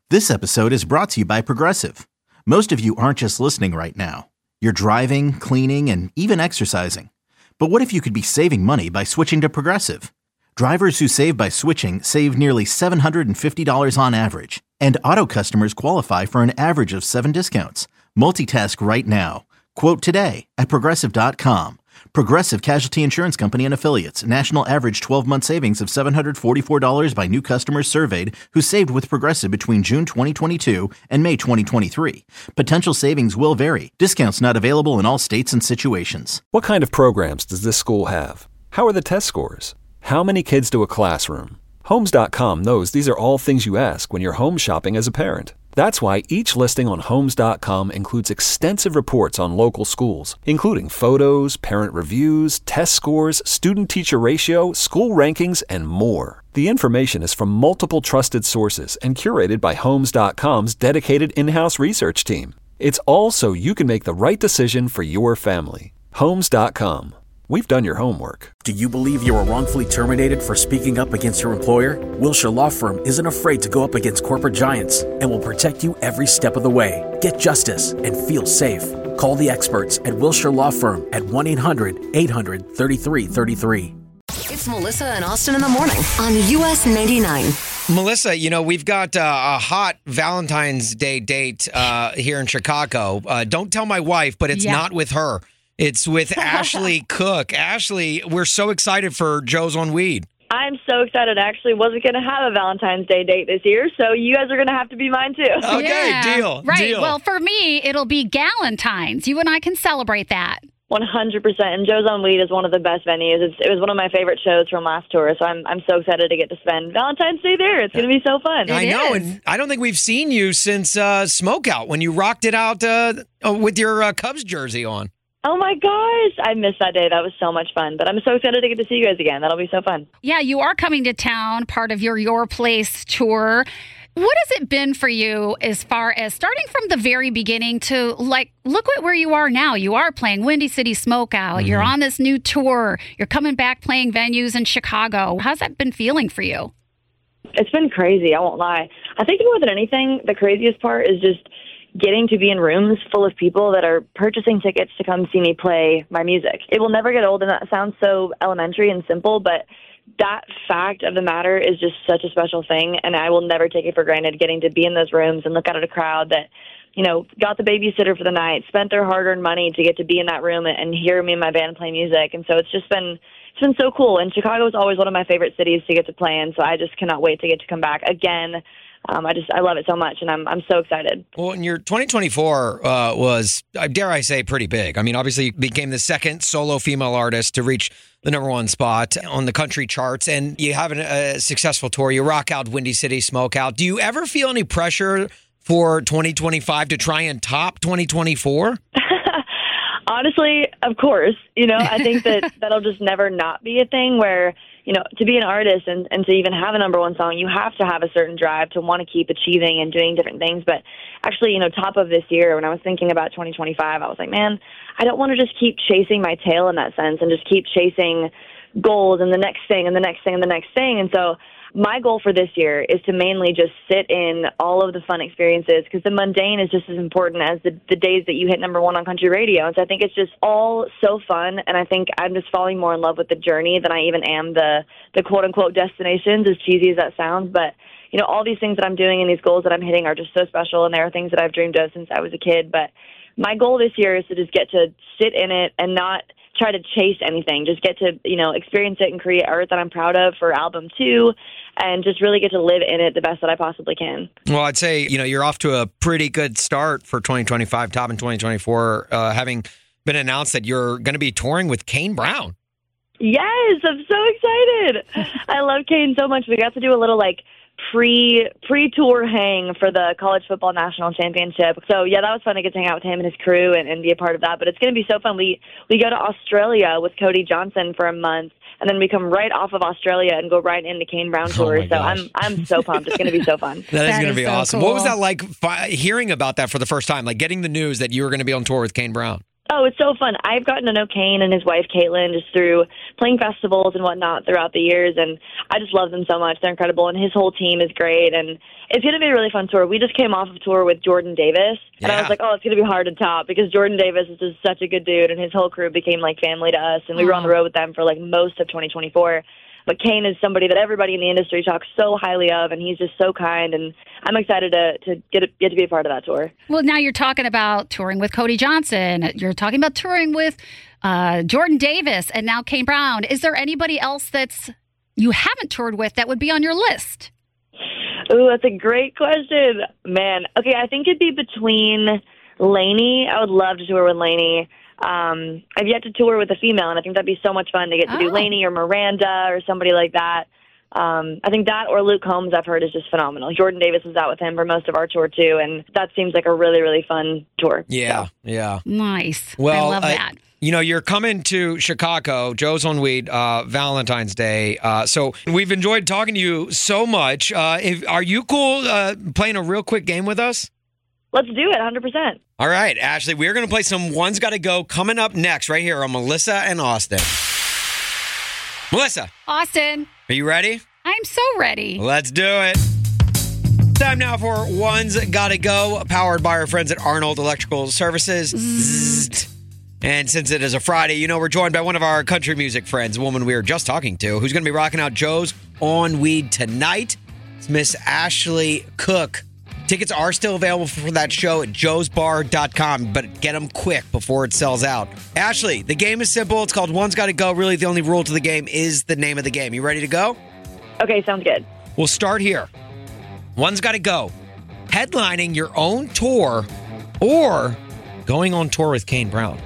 This episode is brought to you by Progressive. Most of you aren't just listening right now. You're driving, cleaning, and even exercising. But what if you could be saving money by switching to Progressive? Drivers who save by switching save nearly $750 on average. And auto customers qualify for an average of 7 discounts. Multitask right now. Quote today at Progressive.com. Progressive Casualty Insurance Company and Affiliates. National average 12-month savings of $744 by new customers surveyed who saved with Progressive between June 2022 and May 2023. Potential savings will vary. Discounts not available in all states and situations. What kind of programs does this school have? How are the test scores? How many kids do a classroom? Homes.com knows these are all things you ask when you're home shopping as a parent. That's why each listing on Homes.com includes extensive reports on local schools, including photos, parent reviews, test scores, student-teacher ratio, school rankings, and more. The information is from multiple trusted sources and curated by Homes.com's dedicated in-house research team. It's all so you can make the right decision for your family. Homes.com. We've done your homework. Do you believe you were wrongfully terminated for speaking up against your employer? Wilshire Law Firm isn't afraid to go up against corporate giants and will protect you every step of the way. Get justice and feel safe. Call the experts at Wilshire Law Firm at 1-800-800-3333. It's Melissa and Austin in the morning on US 99. Melissa, you know, we've got a hot Valentine's Day date here in Chicago. Don't tell my wife, but it's not with her. It's with Ashley Cook. Ashley, we're so excited for Joe's on Weed. I'm so excited. I actually wasn't going to have a Valentine's Day date this year, so you guys are going to have to be mine too. Okay, deal. Right. Deal. Well, for me, it'll be Galentine's. You and I can celebrate that. 100%. And Joe's on Weed is one of the best venues. It was one of my favorite shows from last tour, so I'm so excited to get to spend Valentine's Day there. It's going to be so fun. I know, and I don't think we've seen you since Smokeout when you rocked it out with your Cubs jersey on. Oh my gosh, I missed that day. That was so much fun. But I'm so excited to get to see you guys again. That'll be so fun. Yeah, you are coming to town, part of your Place tour. What has it been for you as far as starting from the very beginning to, like, look at where you are now? You are playing Windy City Smokeout. Mm-hmm. You're on this new tour. You're coming back playing venues in Chicago. How's that been feeling for you? It's been crazy. I won't lie. I think more than anything, the craziest part is just getting to be in rooms full of people that are purchasing tickets to come see me play my music. It will never get old, and that sounds so elementary and simple, but that fact of the matter is just such a special thing, and I will never take it for granted getting to be in those rooms and look out at a crowd that, you know, got the babysitter for the night, spent their hard-earned money to get to be in that room and hear me and my band play music. And so it's been so cool, and Chicago is always one of my favorite cities to get to play in, so I just cannot wait to get to come back again. I love it so much, and I'm so excited. Well, and your 2024 was, dare I say, pretty big. I mean, obviously, you became the second solo female artist to reach the #1 spot on the country charts, and you have a successful tour. You rock out Windy City Smokeout. Do you ever feel any pressure for 2025 to try and top 2024? Honestly, of course. You know, I think that'll just never not be a thing where, you know, to be an artist and to even have a #1 song, you have to have a certain drive to want to keep achieving and doing different things. But actually, you know, top of this year, when I was thinking about 2025, I was like, man, I don't want to just keep chasing my tail in that sense and just keep chasing goals and the next thing and the next thing and the next thing. And so my goal for this year is to mainly just sit in all of the fun experiences, because the mundane is just as important as the days that you hit #1 on country radio. And so I think it's just all so fun, and I think I'm just falling more in love with the journey than I even am the quote-unquote destinations, as cheesy as that sounds. But, you know, all these things that I'm doing and these goals that I'm hitting are just so special, and they are things that I've dreamed of since I was a kid. But my goal this year is to just get to sit in it and not try to chase anything, just get to, you know, experience it and create art that I'm proud of for album 2, and just really get to live in it the best that I possibly can. Well, I'd say, you know, you're off to a pretty good start for 2025, top in 2024, having been announced that you're going to be touring with Kane Brown. Yes, I'm so excited. I love Kane so much. We got to do a little, like, pre-tour hang for the college football national championship. So yeah, that was fun to get to hang out with him and his crew and be a part of that. But it's going to be so fun. We go to Australia with Cody Johnson for a month, and then we come right off of Australia and go right into Kane Brown tour. So I'm so pumped. It's going to be so fun. That is going to be so awesome. Cool. What was that like hearing about that for the first time? Like getting the news that you were going to be on tour with Kane Brown? Oh, it's so fun. I've gotten to know Kane and his wife, Caitlin, just through playing festivals and whatnot throughout the years, and I just love them so much. They're incredible, and his whole team is great, and it's going to be a really fun tour. We just came off of tour with Jordan Davis, and I was like, oh, it's going to be hard to top because Jordan Davis is just such a good dude, and his whole crew became like family to us, and we were on the road with them for like most of 2024. But Kane is somebody that everybody in the industry talks so highly of, and he's just so kind, and I'm excited to get to be a part of that tour. Well, now you're talking about touring with Cody Johnson. You're talking about touring with Jordan Davis and now Kane Brown. Is there anybody else that's you haven't toured with that would be on your list? Ooh, that's a great question. Man, okay, I think it'd be between Lainey. I would love to tour with Lainey. I've yet to tour with a female, and I think that'd be so much fun to get to do Lainey or Miranda or somebody like that. I think that or Luke Combs, I've heard, is just phenomenal. Jordan Davis was out with him for most of our tour, too, and that seems like a really, really fun tour. Yeah, so. yeah. Nice. Well, I love that. You know, you're coming to Chicago, Joe's on Weed, Valentine's Day. So we've enjoyed talking to you so much. Are you cool playing a real quick game with us? Let's do it, 100%. All right, Ashley, we're going to play some One's Gotta Go coming up next right here on Melissa and Austin. Melissa. Austin. Are you ready? I'm so ready. Let's do it. Time now for One's Gotta Go, powered by our friends at Arnold Electrical Services. Zzz. And since it is a Friday, you know we're joined by one of our country music friends, a woman we were just talking to, who's going to be rocking out Joe's on Weed tonight. It's Miss Ashley Cook. Tickets are still available for that show at joesbar.com, but get them quick before it sells out. Ashley, the game is simple. It's called One's Gotta Go. Really, the only rule to the game is the name of the game. You ready to go? Okay, sounds good. We'll start here. One's Gotta Go. Headlining your own tour or going on tour with Kane Brown.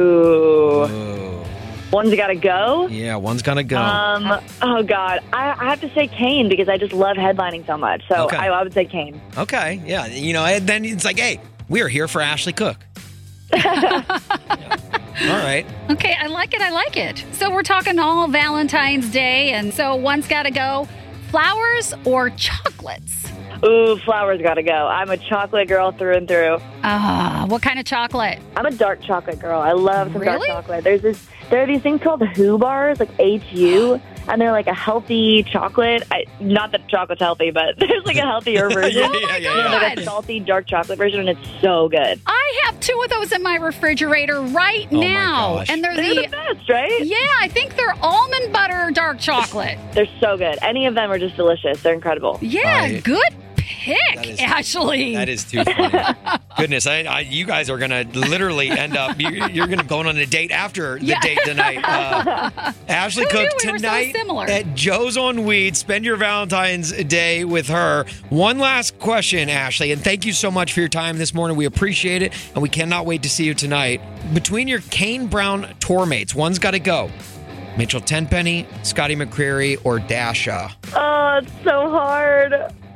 Ooh. One's gotta go? Yeah, one's gotta go. Oh, God. I have to say Kane because I just love headlining so much. So Okay. I would say Kane. Okay, yeah. You know, and then it's like, hey, we are here for Ashley Cook. Yeah. All right. Okay, I like it. So we're talking all Valentine's Day, and so one's got to go. Flowers or chocolates? Ooh, flowers gotta go. I'm a chocolate girl through and through. What kind of chocolate? I'm a dark chocolate girl. I love some Really? dark chocolate. There are these things called Hu bars, like HU, and they're like a healthy chocolate. Not that chocolate's healthy, but there's like a healthier version. Yeah. Like a salty dark chocolate version, and it's so good. I have 2 of those in my refrigerator right Oh, my now. gosh. And they're They're the best, right? Yeah, I think they're almond butter dark chocolate. They're so good. Any of them are just delicious. They're incredible. Yeah, good That pick, is- Ashley. That is too funny. Goodness, you guys are going to literally end up, you're going to go on a date after the date tonight. Ashley Who Cook knew we were so tonight similar? at Joe's on Weed. Spend your Valentine's Day with her. One last question, Ashley, and thank you so much for your time this morning. We appreciate it, and we cannot wait to see you tonight. Between your Kane Brown tour mates, one's got to go. Mitchell Tenpenny, Scotty McCreery, or Dasha? Oh, it's so hard.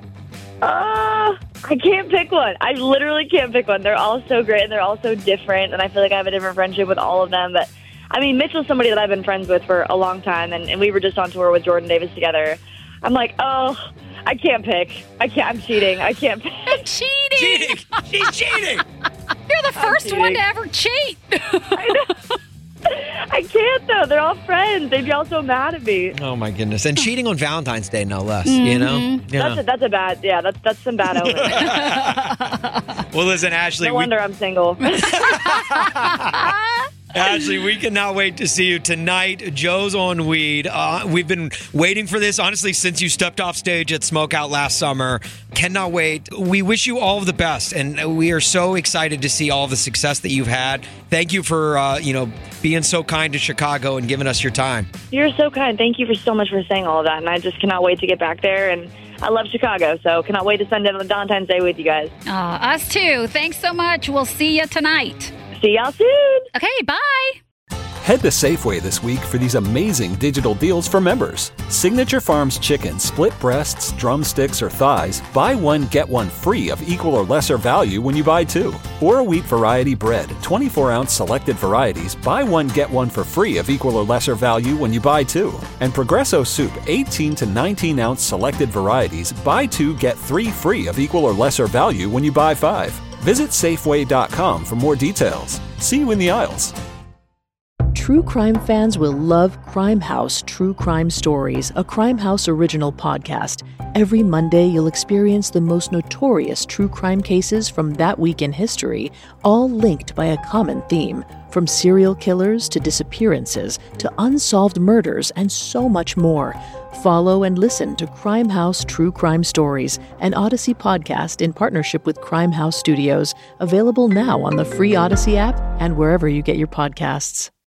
I can't pick one. I literally can't pick one. They're all so great, and they're all so different, and I feel like I have a different friendship with all of them. But, I mean, Mitchell's somebody that I've been friends with for a long time, and we were just on tour with Jordan Davis together. I'm like, oh, I can't pick. I'm cheating. I can't pick. Cheating. Cheating! She's cheating! You're the first cheating. one to ever cheat. I know. I can't, though. They're all friends. They'd be all so mad at me. Oh, my goodness. And cheating on Valentine's Day, no less, you know? Yeah. That's a bad, that's some bad omen. Well, listen, Ashley. No wonder I'm single. Ashley, we cannot wait to see you tonight. Joe's on Weed. We've been waiting for this, honestly, since you stepped off stage at Smokeout last summer. Cannot wait. We wish you all of the best, and we are so excited to see all the success that you've had. Thank you for, being so kind to Chicago and giving us your time. You're so kind. Thank you so much for saying all of that, and I just cannot wait to get back there, and I love Chicago, so cannot wait to spend Valentine's Day with you guys. Us too. Thanks so much. We'll see you tonight. See y'all soon. Okay, bye. Head to Safeway this week for these amazing digital deals for members. Signature Farms chicken, split breasts, drumsticks, or thighs, buy one, get one free of equal or lesser value when you buy 2. Or a wheat variety bread, 24-ounce selected varieties, buy one, get one for free of equal or lesser value when you buy 2. And Progresso soup, 18 to 19-ounce selected varieties, buy 2, get 3 free of equal or lesser value when you buy 5. Visit Safeway.com for more details. See you in the aisles. true crime fans will love Crime House True Crime Stories, a Crime House original podcast. Every Monday, you'll experience the most notorious true crime cases from that week in history, all linked by a common theme. From serial killers to disappearances to unsolved murders and so much more. Follow and listen to Crime House True Crime Stories, an Odyssey podcast in partnership with Crime House Studios, available now on the free Odyssey app and wherever you get your podcasts.